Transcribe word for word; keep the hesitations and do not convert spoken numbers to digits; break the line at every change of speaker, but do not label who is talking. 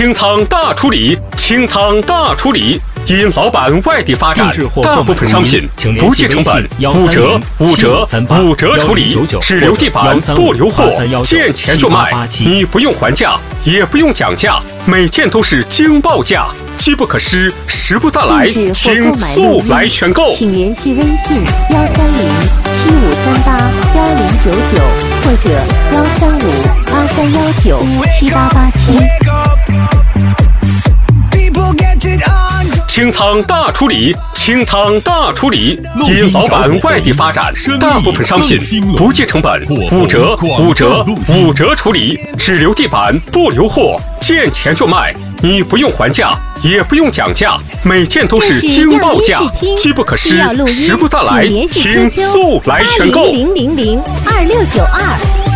清仓大处理，清仓大处理。因老板外地发展，大部分商品不计成本，五折、五折、五折处理，只留地板不留货，见钱就卖。你不用还价，也不用讲价，每件都是惊报价，机不可失，时不再来，请速来选购。
请联系微信幺三零七五三八幺零九九或者幺三五八三幺九七八八七。
清仓大处理，清仓大处理。因老板外地发展，大部分商品不计成本，五折、五折、五折处理，只留地板不留货，见钱就卖。你不用还价，也不用讲价，每件都是惊报价，机不可失，时不再来，请速来选购。
零零零二六九二。